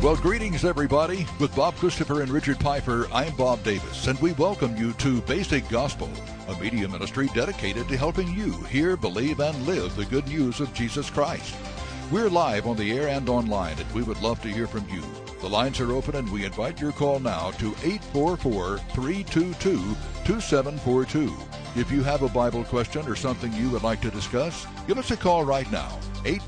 Well, greetings, everybody. With Bob Christopher and Richard Pfeiffer, I'm Bob Davis, and we welcome you to Basic Gospel, a media ministry dedicated to helping you hear, believe, and live the good news of Jesus Christ. We're live on the air and online, and we would love to hear from you. The lines are open, and we invite your call now to 844-322-2742. If you have a Bible question or something you would like to discuss, give us a call right now,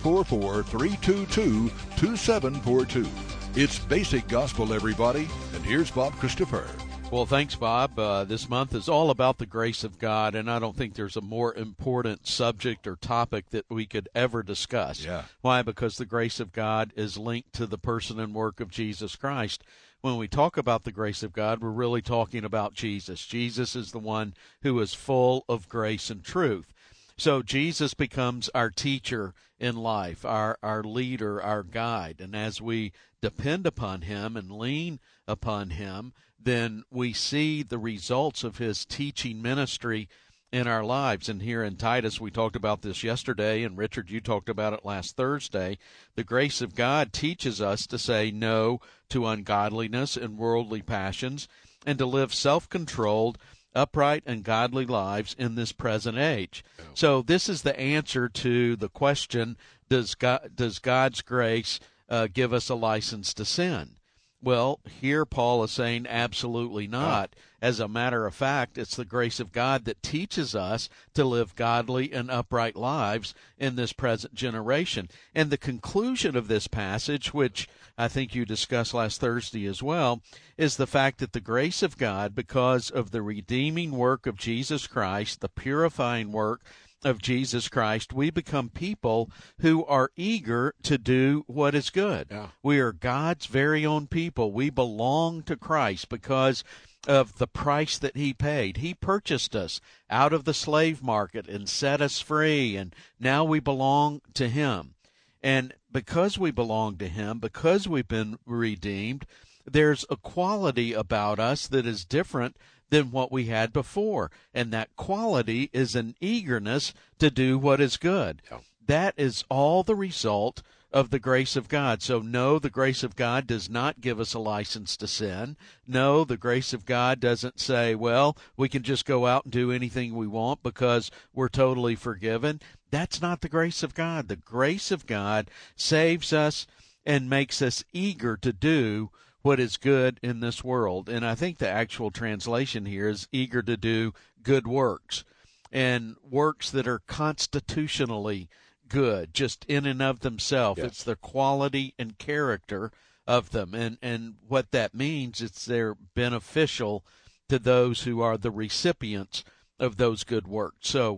844-322-2742. It's Basic Gospel, everybody, and here's Bob Christopher. Well, thanks, Bob. This month is all about the grace of God, and I don't think there's a more important subject or topic that we could ever discuss. Yeah. Why? Because the grace of God is linked to the person and work of Jesus Christ. When we talk about the grace of God, we're really talking about Jesus. Jesus is the one who is full of grace and truth. So Jesus becomes our teacher in life, our leader, our guide. And as we depend upon him and lean upon him, then we see the results of his teaching ministry in our lives. And here in Titus, we talked about this yesterday, and Richard, you talked about it last Thursday. The grace of God teaches us to say no to ungodliness and worldly passions and to live self-controlled, upright, and godly lives in this present age. So this is the answer to the question, does God's grace give us a license to sin? Well, here Paul is saying absolutely not. As a matter of fact, it's the grace of God that teaches us to live godly and upright lives in this present generation. And the conclusion of this passage, which I think you discussed last Thursday as well, is the fact that the grace of God, because of the redeeming work of Jesus Christ, the purifying work of Jesus Christ, we become people who are eager to do what is good. Yeah. We are God's very own people. We belong to Christ because of the price that he paid. He purchased us out of the slave market and set us free, and now we belong to him. And because we belong to him, because we've been redeemed, there's a quality about us that is different than what we had before. And that quality is an eagerness to do what is good. Yeah. That is all the result of the grace of God. So no, the grace of God does not give us a license to sin. No, the grace of God doesn't say, well, we can just go out and do anything we want because we're totally forgiven. That's not the grace of God. The grace of God saves us and makes us eager to do what is good in this world. And I think the actual translation here is eager to do good works, and works that are constitutionally good, just in and of themselves. Yes. It's the quality and character of them. And what that means, it's they're beneficial to those who are the recipients of those good works. So,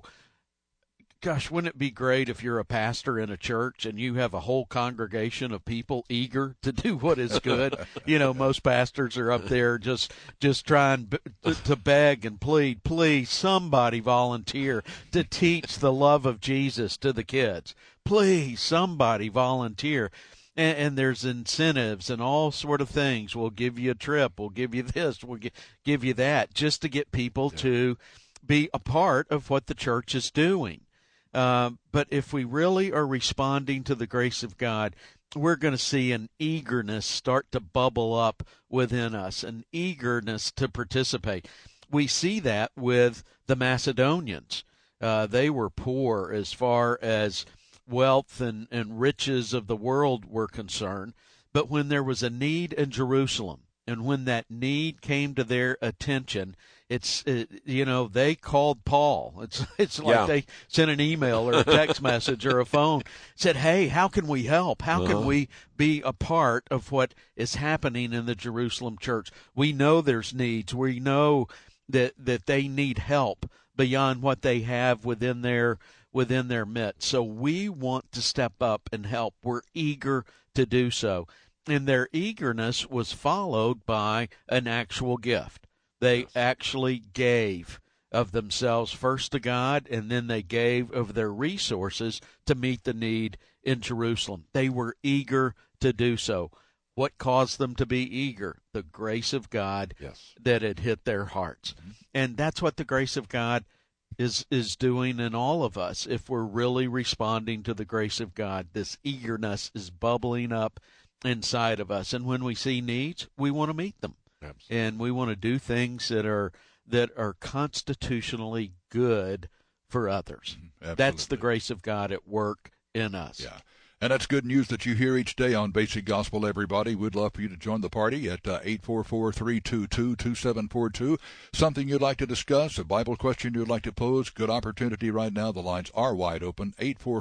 gosh, wouldn't it be great if you're a pastor in a church and you have a whole congregation of people eager to do what is good? You know, most pastors are up there just trying to beg and plead, please, somebody volunteer to teach the love of Jesus to the kids. Please, somebody volunteer. And there's incentives and all sort of things. We'll give you a trip. We'll give you this. We'll give you that, just to get people to be a part of what the church is doing. But if we really are responding to the grace of God, we're going to see an eagerness start to bubble up within us, an eagerness to participate. We see that with the Macedonians. They were poor as far as wealth and riches of the world were concerned, but when there was a need in Jerusalem, and when that need came to their attention, they called Paul. It's like they sent an email or a text message or a phone, said, hey, how can we help? How can we be a part of what is happening in the Jerusalem church? We know there's needs. We know that they need help beyond what they have within their midst. So we want to step up and help. We're eager to do so. And their eagerness was followed by an actual gift. They actually gave of themselves first to God, and then they gave of their resources to meet the need in Jerusalem. They were eager to do so. What caused them to be eager? The grace of God that had hit their hearts. And that's what the grace of God is doing in all of us. If we're really responding to the grace of God, this eagerness is bubbling up inside of us. And when we see needs, we want to meet them. Absolutely. And we want to do things that are constitutionally good for others. Absolutely. That's the grace of God at work in us. Yeah. And that's good news that you hear each day on Basic Gospel, everybody. We'd love for you to join the party at 844-322-2742. Something you'd like to discuss, a Bible question you'd like to pose, good opportunity right now. The lines are wide open,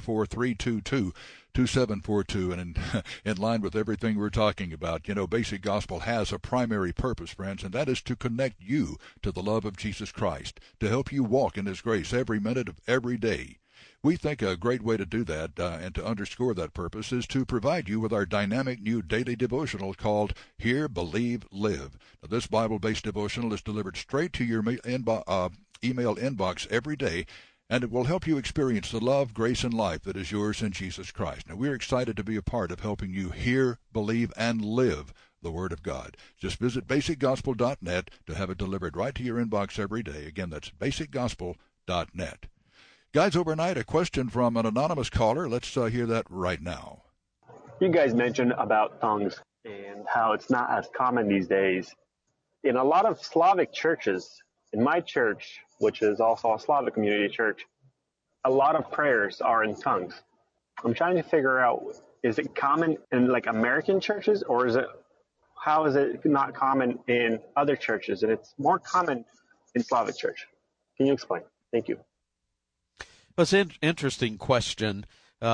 844-322-2742. And in line with everything we're talking about, Basic Gospel has a primary purpose, friends, and that is to connect you to the love of Jesus Christ, to help you walk in His grace every minute of every day. We think a great way to do that and to underscore that purpose is to provide you with our dynamic new daily devotional called Hear, Believe, Live. Now, this Bible-based devotional is delivered straight to your email inbox every day, and it will help you experience the love, grace, and life that is yours in Jesus Christ. Now, we're excited to be a part of helping you hear, believe, and live the Word of God. Just visit basicgospel.net to have it delivered right to your inbox every day. Again, that's basicgospel.net. Guys, overnight, a question from an anonymous caller. Let's hear that right now. You guys mentioned about tongues and how it's not as common these days. In a lot of Slavic churches, in my church, which is also a Slavic community church, a lot of prayers are in tongues. I'm trying to figure out, is it common in like American churches, or how is it not common in other churches? And it's more common in Slavic church. Can you explain? Thank you. Well, it's an interesting question.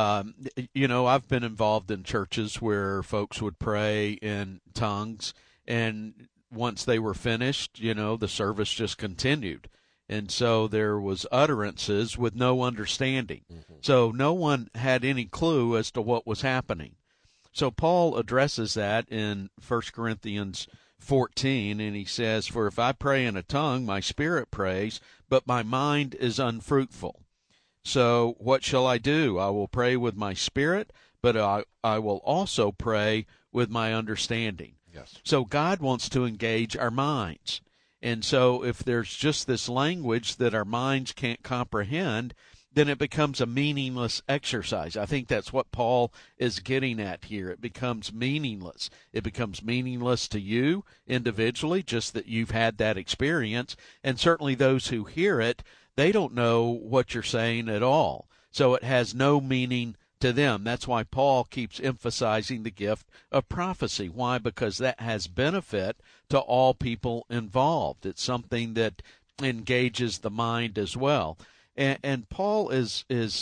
I've been involved in churches where folks would pray in tongues, and once they were finished, the service just continued. And so there was utterances with no understanding. Mm-hmm. So no one had any clue as to what was happening. So Paul addresses that in 1 Corinthians 14, and he says, "For if I pray in a tongue, my spirit prays, but my mind is unfruitful. So what shall I do? I will pray with my spirit, but I will also pray with my understanding." Yes. So God wants to engage our minds. And so if there's just this language that our minds can't comprehend, then it becomes a meaningless exercise. I think that's what Paul is getting at here. It becomes meaningless. It becomes meaningless to you individually, just that you've had that experience, and certainly those who hear it, they don't know what you're saying at all. So it has no meaning to them. That's why Paul keeps emphasizing the gift of prophecy. Why? Because that has benefit to all people involved. It's something that engages the mind as well. And Paul is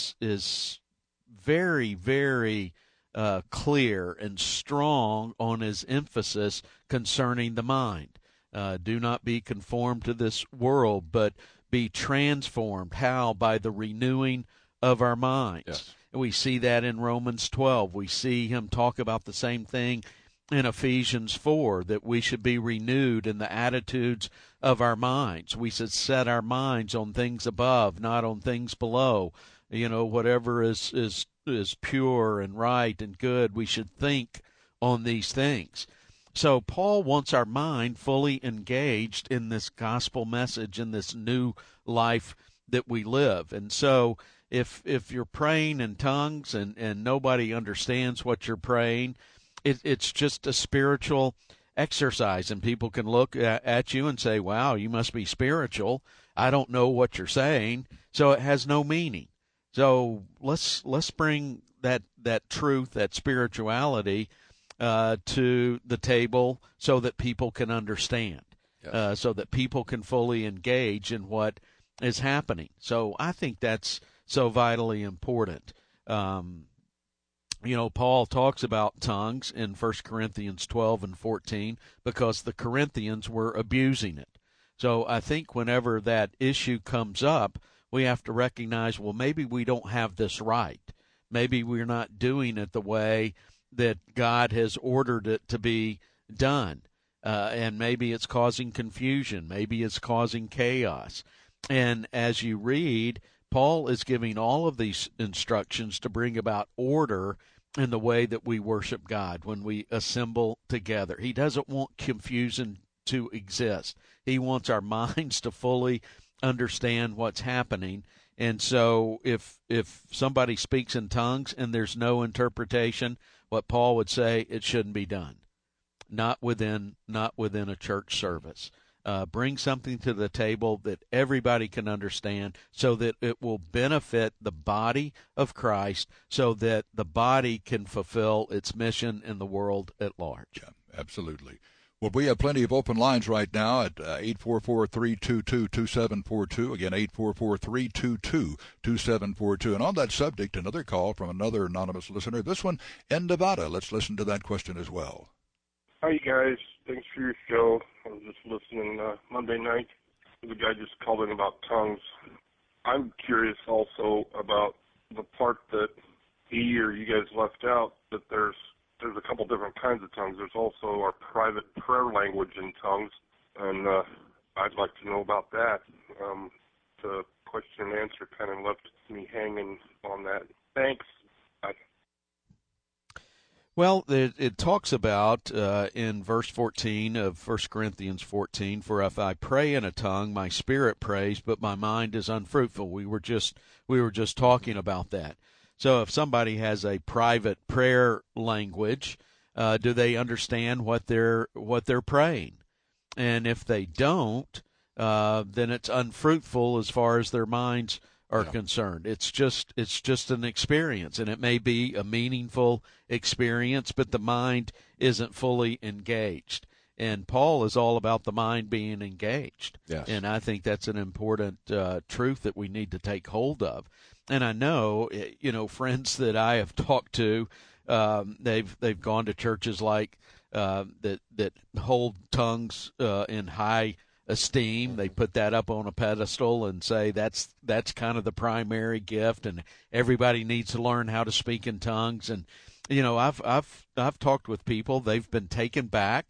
very, very clear and strong on his emphasis concerning the mind. Do not be conformed to this world, but be transformed. How? By the renewing of our minds. Yes. We see that in Romans 12. We see him talk about the same thing in Ephesians 4, that we should be renewed in the attitudes of our minds. We should set our minds on things above, not on things below. Whatever is pure and right and good, we should think on these things. So Paul wants our mind fully engaged in this gospel message, in this new life that we live. And so if you're praying in tongues and nobody understands what you're praying, it's just a spiritual exercise, and people can look at you and say, wow, you must be spiritual. I don't know what you're saying. So it has no meaning. So let's bring that truth, that spirituality to the table so that people can understand, yes. So that people can fully engage in what is happening. So I think that's so vitally important. Paul talks about tongues in 1 Corinthians 12 and 14 because the Corinthians were abusing it. So I think whenever that issue comes up, we have to recognize, well, maybe we don't have this right. Maybe we're not doing it the way that God has ordered it to be done. And maybe it's causing confusion. Maybe it's causing chaos. And as you read, Paul is giving all of these instructions to bring about order in the way that we worship God when we assemble together. He doesn't want confusion to exist. He wants our minds to fully understand what's happening. And so if somebody speaks in tongues and there's no interpretation, what Paul would say, it shouldn't be done. Not within a church service. Bring something to the table that everybody can understand so that it will benefit the body of Christ, so that the body can fulfill its mission in the world at large. Yeah, absolutely. Well, we have plenty of open lines right now at 844-322-2742. Again, 844-322-2742. And on that subject, another call from another anonymous listener, this one in Nevada. Let's listen to that question as well. Hi, you guys. Thanks for your show. I was just listening Monday night. The guy just called in about tongues. I'm curious also about the part that he or you guys left out, that there's a couple different kinds of tongues. There's also our private prayer language in tongues, and I'd like to know about that. The question and answer kind of left me hanging on that. Thanks. Bye. Well, it talks about in verse 14 of 1 Corinthians 14, for if I pray in a tongue, my spirit prays, but my mind is unfruitful. We were just talking about that. So if somebody has a private prayer language, do they understand what they're praying? And if they don't, then it's unfruitful as far as their minds are concerned. It's just an experience, and it may be a meaningful experience, but the mind isn't fully engaged. And Paul is all about the mind being engaged. Yes. And I think that's an important truth that we need to take hold of. And I know, friends that I have talked to, they've gone to churches like that hold tongues in high esteem. They put that up on a pedestal and say that's kind of the primary gift, and everybody needs to learn how to speak in tongues. And I've talked with people. They've been taken back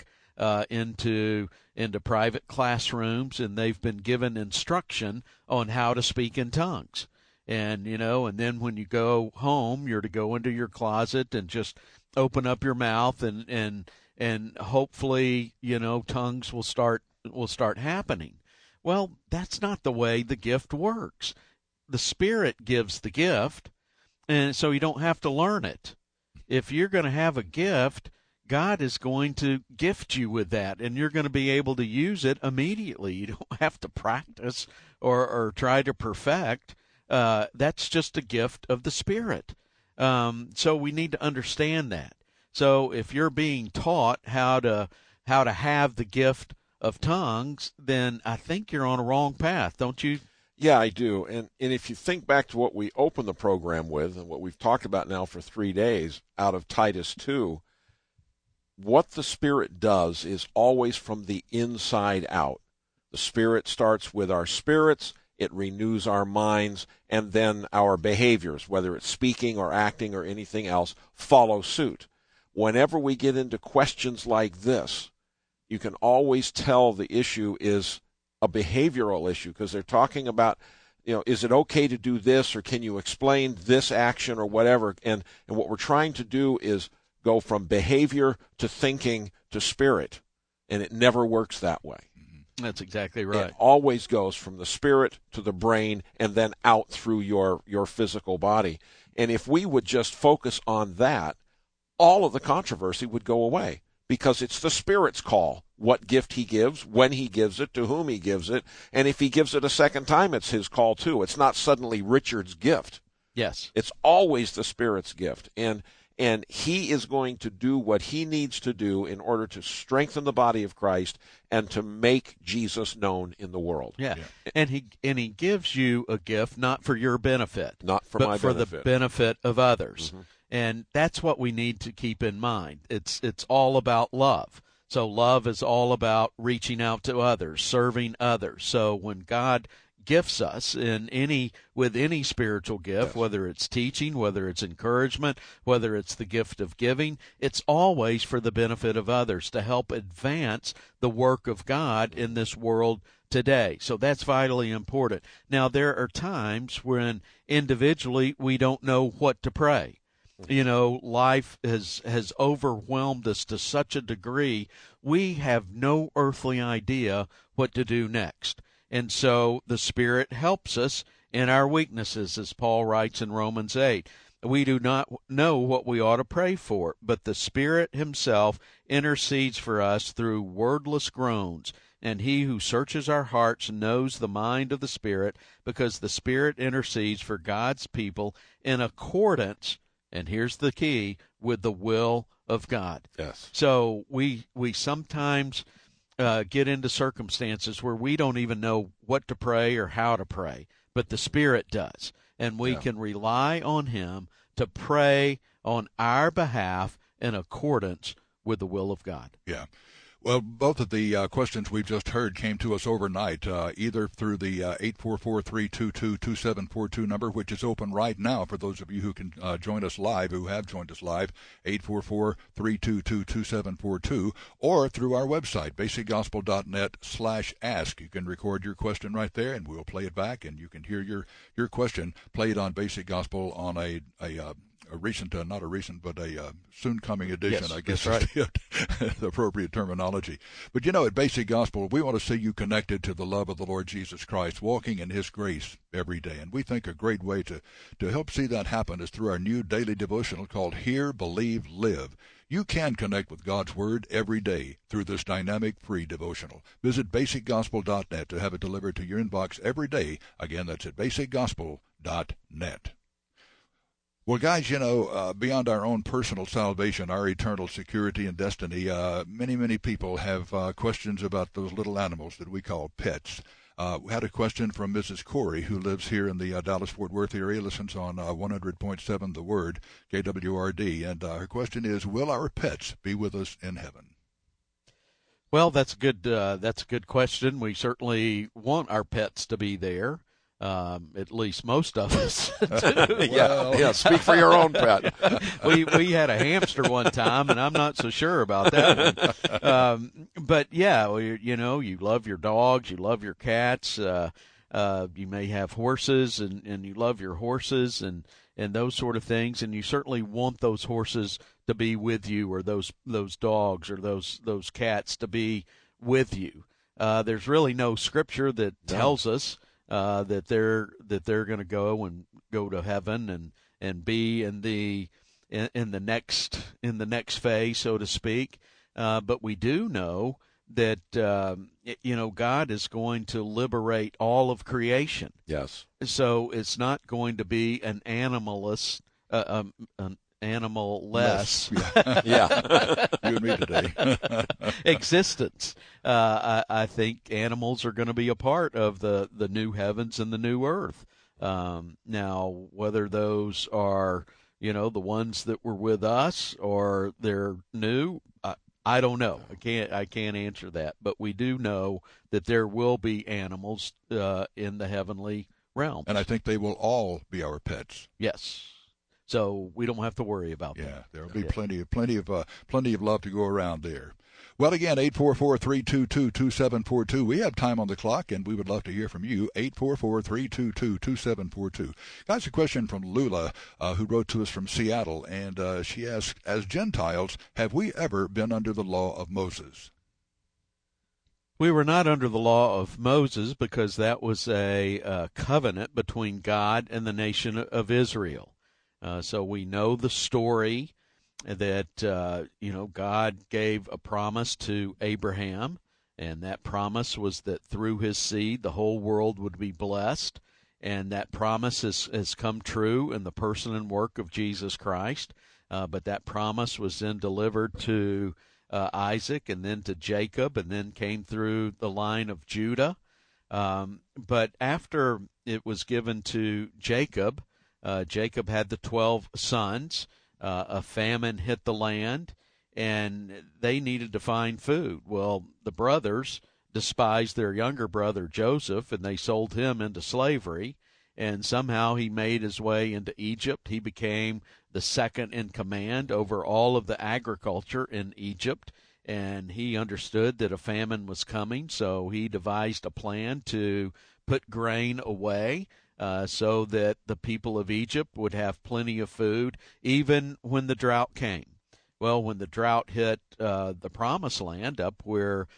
into private classrooms, and they've been given instruction on how to speak in tongues. And and then when you go home, you're to go into your closet and just open up your mouth, and hopefully tongues will start happening. Well, that's not the way the gift works. The Spirit gives the gift, and so you don't have to learn it. If you're going to have a gift, God is going to gift you with that, and you're going to be able to use it immediately. You don't have to practice or try to perfect. That's just a gift of the Spirit. So we need to understand that. So if you're being taught how to have the gift of tongues, then I think you're on a wrong path, don't you? Yeah, I do. And if you think back to what we opened the program with and what we've talked about now for 3 days out of Titus 2, what the Spirit does is always from the inside out. The Spirit starts with our spirits, it renews our minds, and then our behaviors, whether it's speaking or acting or anything else, follow suit. Whenever we get into questions like this, you can always tell the issue is a behavioral issue, because they're talking about, is it okay to do this, or can you explain this action or whatever? And what we're trying to do is go from behavior to thinking to spirit, and it never works that way. That's exactly right. It always goes from the spirit to the brain and then out through your physical body. And if we would just focus on that, all of the controversy would go away, because it's the Spirit's call, what gift he gives, when he gives it, to whom he gives it, and if he gives it a second time, it's his call too. It's not suddenly Richard's gift. Yes. It's always the Spirit's gift. And he is going to do what he needs to do in order to strengthen the body of Christ and to make Jesus known in the world. Yeah. And he gives you a gift not for your benefit, not for but my for benefit. the benefit of others. Mm-hmm. And that's what we need to keep in mind. It's all about love. So love is all about reaching out to others, serving others. So when God gifts us with any spiritual gift, yes, whether it's teaching, whether it's encouragement, whether it's the gift of giving, it's always for the benefit of others, to help advance the work of God in this world today. So that's vitally important. Now, there are times when individually we don't know what to pray. Life has overwhelmed us to such a degree, we have no earthly idea what to do next. And so the Spirit helps us in our weaknesses, as Paul writes in Romans 8. we do not know what we ought to pray for, but the Spirit himself intercedes for us through wordless groans. And he who searches our hearts knows the mind of the Spirit, because the Spirit intercedes for God's people in accordance, and here's the key, with the will of God. Yes. So we sometimes get into circumstances where we don't even know what to pray or how to pray, but the Spirit does. And we can rely on him to pray on our behalf in accordance with the will of God. Yeah. Well, both of the questions we've just heard came to us overnight, either through the 844-322-2742 number, which is open right now for those of you who can join us live, who have joined us live, 844-322-2742, or through our website, basicgospel.net/ask. You can record your question right there, and we'll play it back, and you can hear your question played on Basic Gospel on a recent, not a recent, but a soon-coming edition, yes, I guess that's is the appropriate terminology. But, at Basic Gospel, we want to see you connected to the love of the Lord Jesus Christ, walking in his grace every day. And we think a great way to help see that happen is through our new daily devotional called Hear, Believe, Live. You can connect with God's Word every day through this dynamic free devotional. Visit basicgospel.net to have it delivered to your inbox every day. Again, that's at basicgospel.net. Well, guys, beyond our own personal salvation, our eternal security and destiny, many people have questions about those little animals that we call pets. We had a question from Mrs. Corey, who lives here in the Dallas-Fort Worth area, listens on 100.7 The Word, KWRD, and her question is, will our pets be with us in heaven? Well, that's a good question. We certainly want our pets to be there. At least most of us do. Yeah, speak for your own pet. We had a hamster one time, and I'm not so sure about that one. But yeah, you love your dogs, you love your cats, you may have horses, and you love your horses and those sort of things, and you certainly want those horses to be with you, or those dogs or those cats to be with you. There's really no scripture that tells us that they're going to go to heaven and be in the next phase, so to speak. But we do know that God is going to liberate all of creation. Yes. So it's not going to be an animalless Yeah. You and me today. existence. I think animals are going to be a part of the new heavens and the new earth. Now, whether those are, the ones that were with us or they're new, I don't know. I can't answer that. But we do know that there will be animals in the heavenly realm. And I think they will all be our pets. Yes. So we don't have to worry about that. Yeah, there will be plenty of love to go around there. Well, again, 844-322-2742. We have time on the clock, and we would love to hear from you. 844-322-2742. Guys, a question from Lula, who wrote to us from Seattle, and she asks, as Gentiles, have we ever been under the law of Moses? We were not under the law of Moses because that was a covenant between God and the nation of Israel. So we know the story that, God gave a promise to Abraham, and that promise was that through his seed the whole world would be blessed, and that promise has come true in the person and work of Jesus Christ. But that promise was then delivered to Isaac and then to Jacob and then came through the line of Judah. But after it was given to Jacob, Jacob had the 12 sons. A famine hit the land, and they needed to find food. Well, the brothers despised their younger brother Joseph, and they sold him into slavery. And somehow he made his way into Egypt. He became the second in command over all of the agriculture in Egypt, and he understood that a famine was coming, so he devised a plan to put grain away, so that the people of Egypt would have plenty of food, even when the drought came. Well, when the drought hit the Promised Land, up where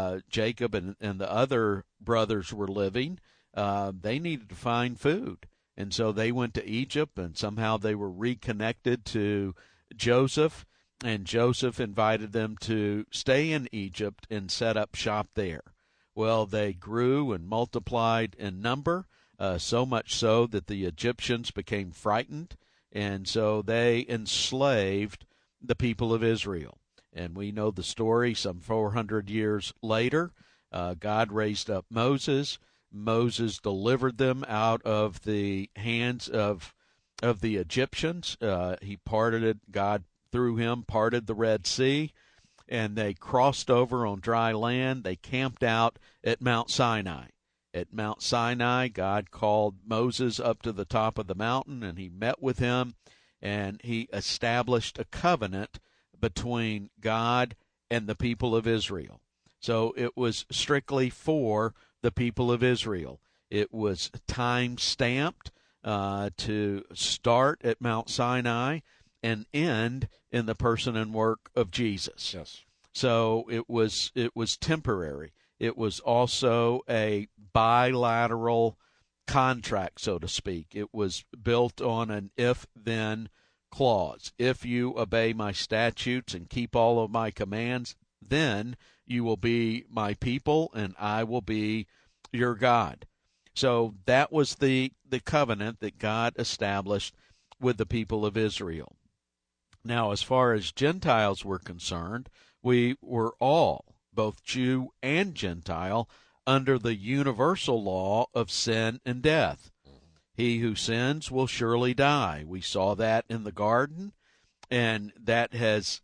Jacob and the other brothers were living, they needed to find food. And so they went to Egypt, and somehow they were reconnected to Joseph, and Joseph invited them to stay in Egypt and set up shop there. Well, they grew and multiplied in number, so much so that the Egyptians became frightened, and so they enslaved the people of Israel. And we know the story. Some 400 years later, God raised up Moses. Moses delivered them out of the hands of the Egyptians. God through him parted the Red Sea, and they crossed over on dry land. They camped out at Mount Sinai. At Mount Sinai, God called Moses up to the top of the mountain, and he met with him, and he established a covenant between God and the people of Israel. So it was strictly for the people of Israel. It was time-stamped to start at Mount Sinai and end in the person and work of Jesus. Yes. So it was temporary. It was also a bilateral contract, so to speak. It was built on an if-then clause. If you obey my statutes and keep all of my commands, then you will be my people, and I will be your God. So that was the covenant that God established with the people of Israel. Now, as far as Gentiles were concerned, we were all, both Jew and Gentile, under the universal law of sin and death. He who sins will surely die. We saw that in the garden, and that has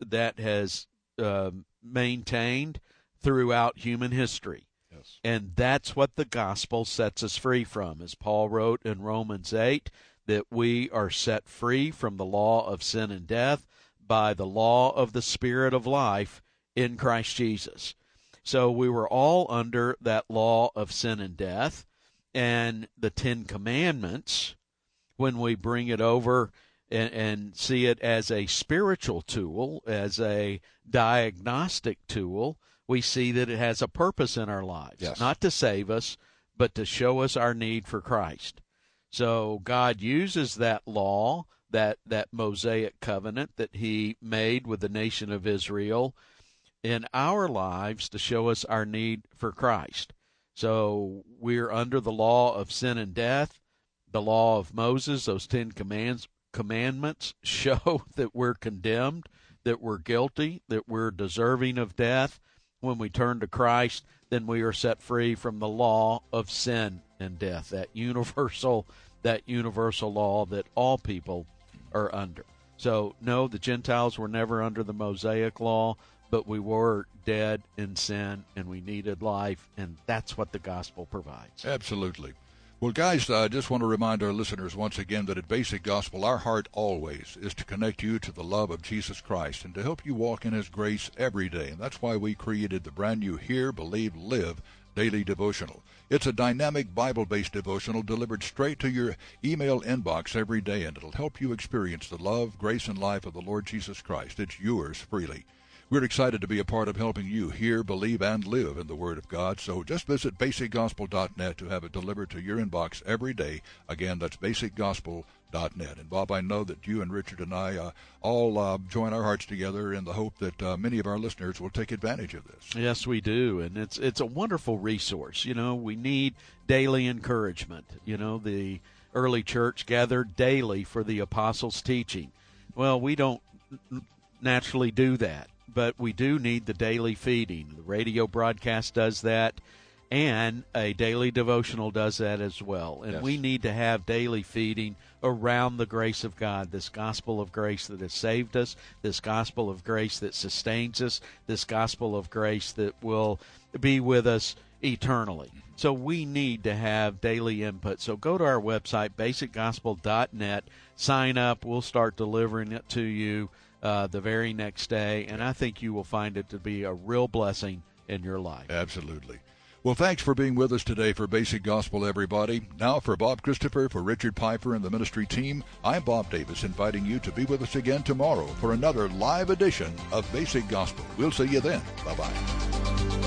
maintained throughout human history. Yes. And that's what the gospel sets us free from. As Paul wrote in Romans 8, that we are set free from the law of sin and death by the law of the Spirit of life in Christ Jesus. So we were all under that law of sin and death, and the Ten Commandments, when we bring it over and see it as a spiritual tool, as a diagnostic tool, we see that it has a purpose in our lives. Yes. Not to save us, but to show us our need for Christ. So God uses that law, that Mosaic covenant that he made with the nation of Israel, in our lives to show us our need for Christ. So we're under the law of sin and death. The law of Moses, those 10 commandments, show that we're condemned, that we're guilty, that we're deserving of death. When we turn to Christ, then we are set free from the law of sin and death, that universal law that all people are under. So, no, the Gentiles were never under the Mosaic law, but we were dead in sin, and we needed life, and that's what the gospel provides. Absolutely. Well, guys, I just want to remind our listeners once again that at Basic Gospel, our heart always is to connect you to the love of Jesus Christ and to help you walk in his grace every day. And that's why we created the brand new Hear, Believe, Live daily devotional. It's a dynamic Bible-based devotional delivered straight to your email inbox every day, and it'll help you experience the love, grace, and life of the Lord Jesus Christ. It's yours freely. We're excited to be a part of helping you hear, believe, and live in the Word of God. So just visit basicgospel.net to have it delivered to your inbox every day. Again, that's basicgospel.net. And Bob, I know that you and Richard and I all join our hearts together in the hope that many of our listeners will take advantage of this. Yes, we do, and it's a wonderful resource. You know, we need daily encouragement. You know, the early church gathered daily for the apostles' teaching. Well, we don't naturally do that, but we do need the daily feeding. The radio broadcast does that, and a daily devotional does that as well. And Yes. we need to have daily feeding around the grace of God, this gospel of grace that has saved us, this gospel of grace that sustains us, this gospel of grace that will be with us eternally. So we need to have daily input. So go to our website, basicgospel.net, sign up. We'll start delivering it to you the very next day, and I think you will find it to be a real blessing in your life. Absolutely. Well, thanks for being with us today for Basic Gospel, everybody. Now, for Bob Christopher, for Richard Piper and the ministry team, I'm Bob Davis, inviting you to be with us again tomorrow for another live edition of Basic Gospel. We'll see you then. Bye-bye.